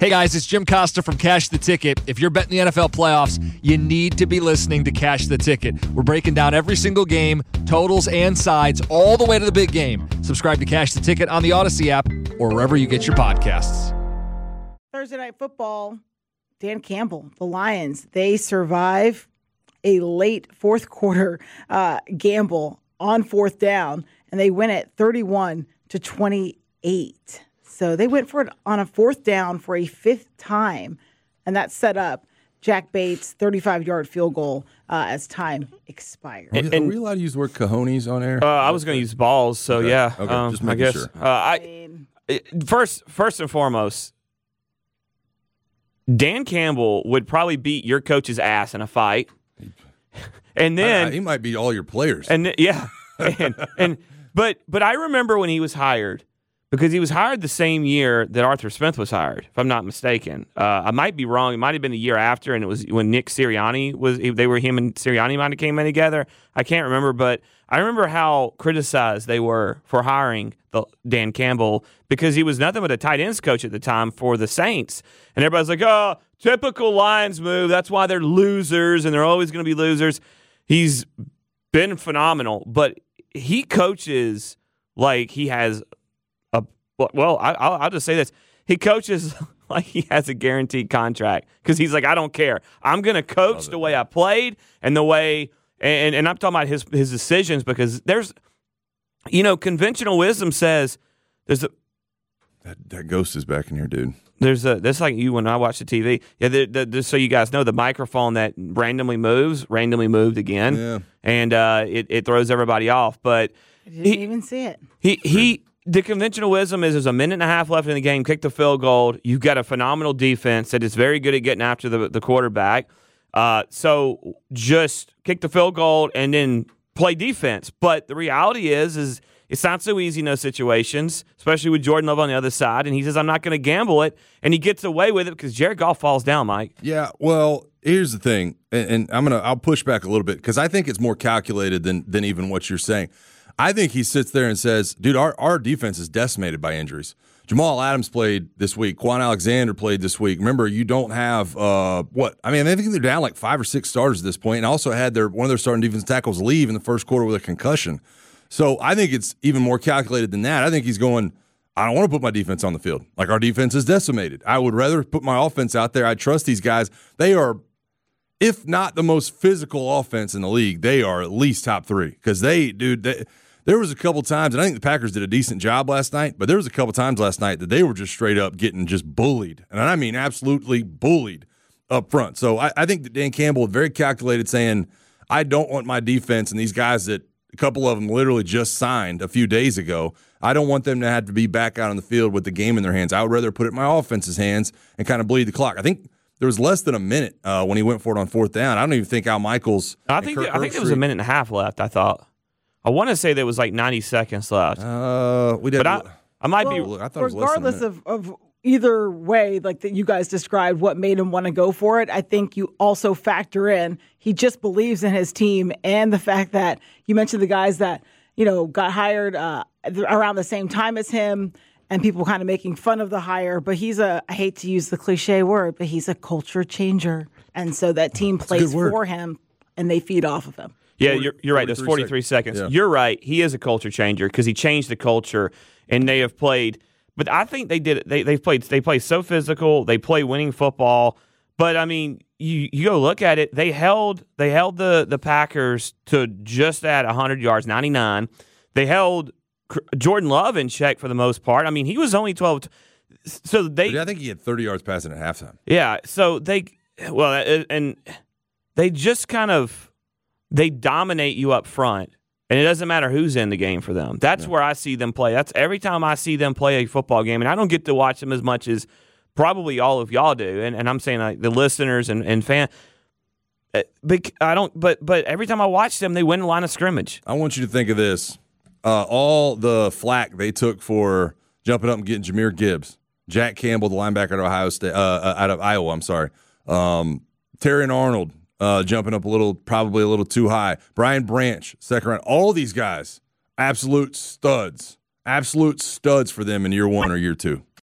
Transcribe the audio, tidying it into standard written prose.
Hey guys, it's Jim Costa from Cash the Ticket. If you're betting the NFL playoffs, you need to be listening to Cash the Ticket. We're breaking down every single game, totals and sides, all the way to the big game. Subscribe to Cash the Ticket on the Odyssey app or wherever you get your podcasts. Thursday Night Football, Dan Campbell, the Lions, they survive a late fourth quarter gamble on fourth down, and they win it 31-28. So they went for it on a fourth down for a fifth time, and that set up Jack Bates' 35-yard field goal as time expired. Are we allowed to use the word cojones on air? I was going to use balls, so okay. yeah. Okay, just I making guess. sure. First and foremost, Dan Campbell would probably beat your coach's ass in a fight, and then he might beat all your players. And yeah, but I remember when he was hired. Because he was hired the same year that Arthur Smith was hired, if I'm not mistaken. I might be wrong. It might have been the year after, and it was when Nick Sirianni was. Him and Sirianni might have came in together. I can't remember, but I remember how criticized they were for hiring Dan Campbell because he was nothing but a tight ends coach at the time for the Saints, and everybody's like, "Oh, typical Lions move. That's why they're losers, and they're always going to be losers." He's been phenomenal, but he coaches like he has. Well, I'll just say this. He coaches like he has a guaranteed contract because he's like, I don't care. I'm going to coach the way I played and the way – and I'm talking about his decisions because there's – conventional wisdom says there's a – That ghost is back in here, dude. That's like you when I watch the TV. Yeah, just so you guys know, the microphone that randomly moved again. Yeah. And it throws everybody off. But I didn't even see it. The conventional wisdom is there's a minute and a half left in the game, kick the field goal. You've got a phenomenal defense that is very good at getting after the quarterback. So just kick the field goal and then play defense. But the reality is it's not so easy in those situations, especially with Jordan Love on the other side. And he says, I'm not going to gamble it. And he gets away with it because Jared Goff falls down, Mike. Yeah, well, here's the thing. And I'll push back a little bit because I think it's more calculated than even what you're saying. I think he sits there and says, dude, our defense is decimated by injuries. Jamal Adams played this week. Quan Alexander played this week. Remember, you don't have I think they're down like 5 or 6 starters at this point, and also had one of their starting defensive tackles leave in the first quarter with a concussion. So I think it's even more calculated than that. I think he's going, I don't want to put my defense on the field. Like, our defense is decimated. I would rather put my offense out there. I trust these guys. They are, if not the most physical offense in the league, they are at least top 3 because there was a couple times, and I think the Packers did a decent job last night, but there was a couple times last night that they were just straight up getting just bullied, and I mean absolutely bullied up front. So I think that Dan Campbell was very calculated, saying, I don't want my defense and these guys that a couple of them literally just signed a few days ago, I don't want them to have to be back out on the field with the game in their hands. I would rather put it in my offense's hands and kind of bleed the clock. I think there was less than a minute when he went for it on fourth down. I don't even think Al Michaels. I think there was a minute and a half left, I thought. I want to say there was like 90 seconds left. I might be. I thought regardless of either way, like that you guys described, what made him want to go for it, I think you also factor in he just believes in his team and the fact that you mentioned the guys that got hired around the same time as him, and people kind of making fun of the hire. But I hate to use the cliche word, but he's a culture changer, and so that team plays for him and they feed off of him. Yeah, you're right. There's 43 seconds. Yeah. You're right. He is a culture changer because he changed the culture, and they have played. But I think they did it. They play so physical. They play winning football. But I mean, you go look at it. They held the Packers to just at 100 yards, 99. They held Jordan Love in check for the most part. I mean, he was only 12. So I think he had 30 yards passing at halftime. Yeah. So they just kind of. They dominate you up front, and it doesn't matter who's in the game for them. That's where I see them play. That's every time I see them play a football game, and I don't get to watch them as much as probably all of y'all do. And I'm saying like the listeners and fan. But every time I watch them, they win the line of scrimmage. I want you to think of this: all the flack they took for jumping up and getting Jahmyr Gibbs, Jack Campbell, the linebacker at Ohio State, out of Iowa. I'm sorry, Terrion Arnold. Jumping up probably a little too high. Brian Branch, second round. All these guys, absolute studs for them in year 1 or year 2.